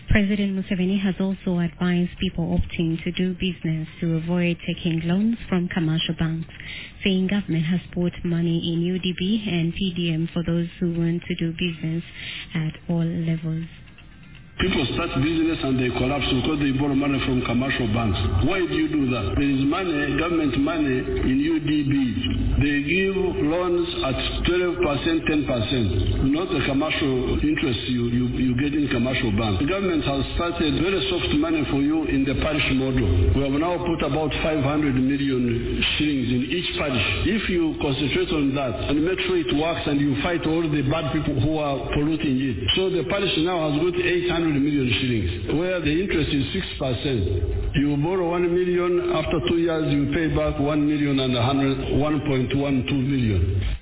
President Museveni has also advised people opting to do business to avoid taking loans from commercial banks, saying government has put money in UDB and PDM for those who want to do business at all levels. People start business and they collapse because they borrow money from commercial banks. Why do you do that? There is money, government money in UDB. They give loans at 12%, 10%, not the commercial interest you get in commercial banks. The government has started very soft money for you in the parish model. We have now put about 500 million shillings in each parish. If you concentrate on that and make sure it works and you fight all the bad people who are polluting it. So the parish now has got 800 million shillings, where the interest is 6%. You borrow 1 million, after 2 years you pay back 1.112 million.